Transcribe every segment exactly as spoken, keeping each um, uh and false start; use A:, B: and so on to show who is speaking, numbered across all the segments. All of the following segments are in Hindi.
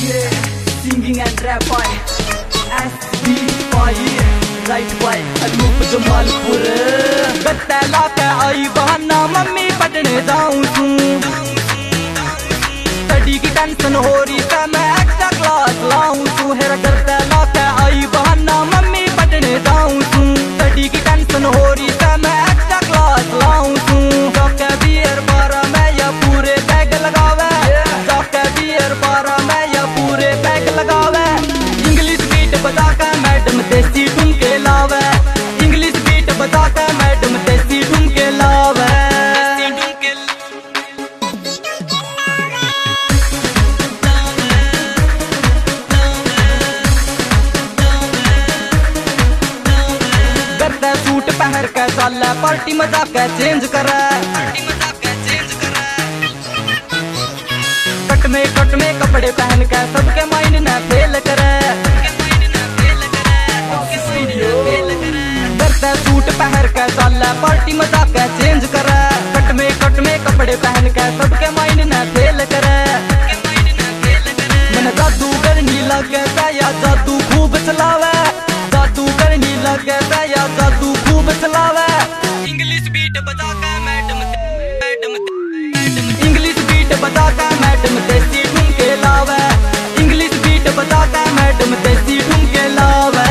A: Singing and rap by S B by right by Anoop Jamalpur. गत्ते लाके आई बहाना मम्मी पढ़ने जाऊं तू, स्टडी की टेंशन हो रही है मैं एक्स्ट्रा क्लास लाऊं तू। हेरा गत्ते लाके आई बहाना मम्मी पढ़ने जाऊं तू, स्टडी की टेंशन हो रही है मैं एक्स्ट्रा क्लास लाऊं तू। जाके बियर बारह में या पूरे बैग लगावे, जाके बियर बारह में या पूरे बैग लगावे। इंग्लिश बीट बजा के मैडम देसी ठुमके लावे, इंग्लिश बीट बजा के मैडम देसी ठुमके लावे। करते सूट पहन के चाले पार्टी में जाके चेंज करे, कट में कट में कपड़े पहन के सबके माइंड न फेल करे। करते सूट पहन के चाले पार्टी में जाके चेंज करे, कट में कट में कपड़े पहन के सबके माइंड न फेल करे। मन जादू करनी लगे या जादू खूब चलावे, जादू करनी लगे या जादू खूब चलावे। इंग्लिश बीट बजा के मैडम मैडम इंग्लिश बीट बजा के मैडम देसी ठुमके लावे, इंग्लिश बीट बजा के मैडम देसी ठुमके लावे।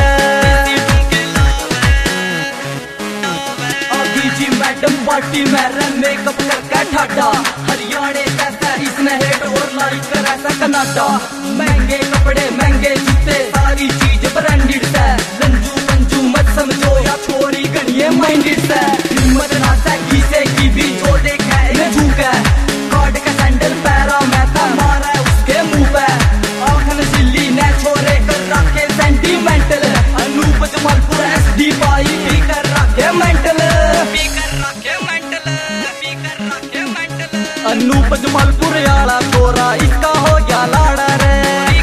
A: अभी जी मैडम पार्टी में मेकअप करके ठाडा, हरियाणा कैसा इसने हेट और लाइक कर ऐसा कनाडा। महंगे कपड़े महंगे जूते सारी चीज ब्रांडेड है, रंजू मंजू मत समझो या छोरी गणिये माइंडेड है। हिम्मत ना सही से की भी जो देखे इन्हें झूके, कार्ड का सैंडल पैरा में था मारा उसके मुंह पे। आखन सिल्ली ने छोरे कर रखे sentimental, Anoop Jamalpur S D पाई भी कर रखे मेंटल, भी कर रखे मेंटल, भी कर रखे मेंटल। अनूप जमालपुर वाला छोरा इसका हो गया लाड़ा रे,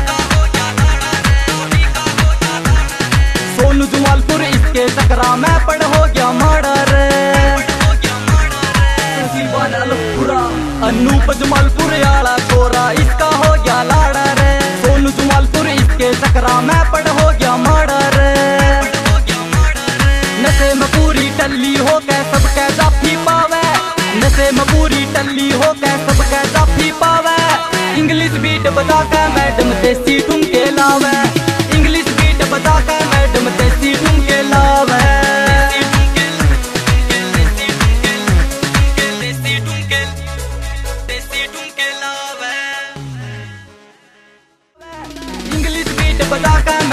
A: सोनू जमालपुर इसके चक्रा में पड़ हो गया माड़ा रे। अनूप जमालपुर वाला छोरा इसका हो गया लाड़ा रे, सोनू जमालपुर इसके चक्रा में पड़ हो गया माड़ा रे। नशे में पूरी टल्ली हो के सबके जाफी पावे, नशे में पूरी टल्ली हो के सबके जाफी पावे। इंग्लिश बीट बजा के मैडम देसी ठुमके लावे, इंग्लिश बीट बजा के मैडम देसी ठुमके लावे। इंग्लिश बीट बजा के